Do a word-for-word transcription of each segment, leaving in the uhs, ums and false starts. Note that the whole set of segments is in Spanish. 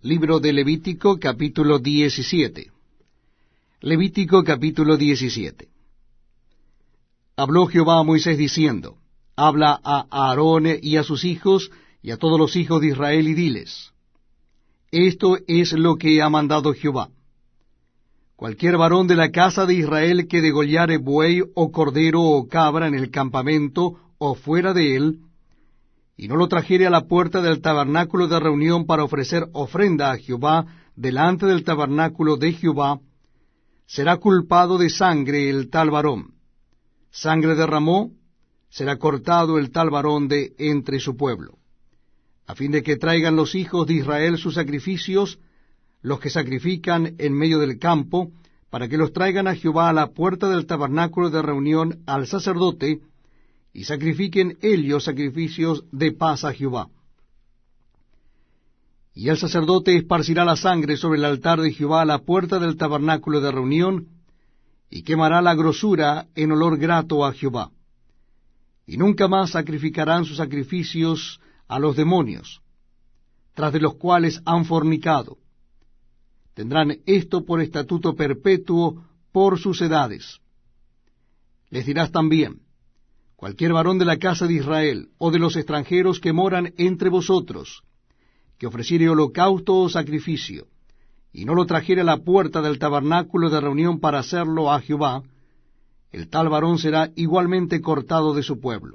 Libro de Levítico, capítulo diecisiete. Levítico, capítulo diecisiete. Habló Jehová a Moisés diciendo, habla a Aarón y a sus hijos y a todos los hijos de Israel y diles, esto es lo que ha mandado Jehová. Cualquier varón de la casa de Israel que degollare buey o cordero o cabra en el campamento o fuera de él, y no lo trajere a la puerta del tabernáculo de reunión para ofrecer ofrenda a Jehová delante del tabernáculo de Jehová, será culpado de sangre el tal varón. Sangre derramó, será cortado el tal varón de entre su pueblo. A fin de que traigan los hijos de Israel sus sacrificios, los que sacrifican en medio del campo, para que los traigan a Jehová a la puerta del tabernáculo de reunión al sacerdote, y sacrifiquen ellos sacrificios de paz a Jehová. Y el sacerdote esparcirá la sangre sobre el altar de Jehová a la puerta del tabernáculo de reunión, y quemará la grosura en olor grato a Jehová. Y nunca más sacrificarán sus sacrificios a los demonios, tras de los cuales han fornicado. Tendrán esto por estatuto perpetuo por sus edades. Les dirás también, cualquier varón de la casa de Israel, o de los extranjeros que moran entre vosotros, que ofreciere holocausto o sacrificio, y no lo trajere a la puerta del tabernáculo de reunión para hacerlo a Jehová, el tal varón será igualmente cortado de su pueblo.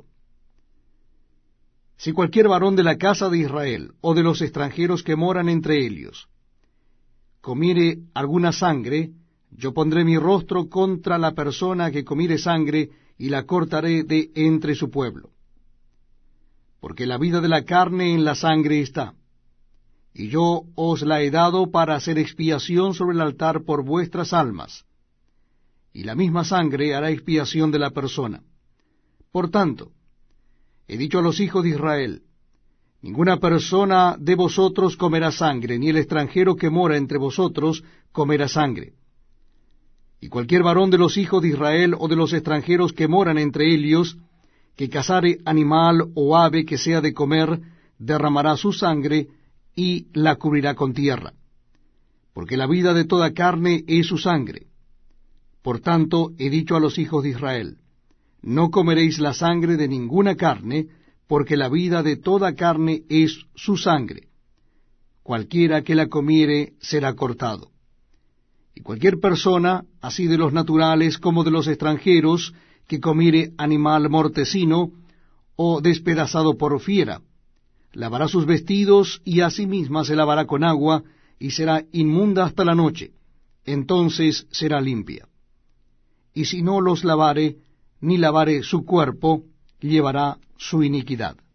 Si cualquier varón de la casa de Israel, o de los extranjeros que moran entre ellos, comiere alguna sangre, yo pondré mi rostro contra la persona que comiere sangre, y la cortaré de entre su pueblo. Porque la vida de la carne en la sangre está, y yo os la he dado para hacer expiación sobre el altar por vuestras almas, y la misma sangre hará expiación de la persona. Por tanto, he dicho a los hijos de Israel, ninguna persona de vosotros comerá sangre, ni el extranjero que mora entre vosotros comerá sangre. Y cualquier varón de los hijos de Israel o de los extranjeros que moran entre ellos, que cazare animal o ave que sea de comer, derramará su sangre y la cubrirá con tierra. Porque la vida de toda carne es su sangre. Por tanto, he dicho a los hijos de Israel, no comeréis la sangre de ninguna carne, porque la vida de toda carne es su sangre. Cualquiera que la comiere será cortado. Y cualquier persona, así de los naturales como de los extranjeros, que comiere animal mortecino o despedazado por fiera, lavará sus vestidos y a sí misma se lavará con agua, y será inmunda hasta la noche, entonces será limpia. Y si no los lavare, ni lavare su cuerpo, llevará su iniquidad.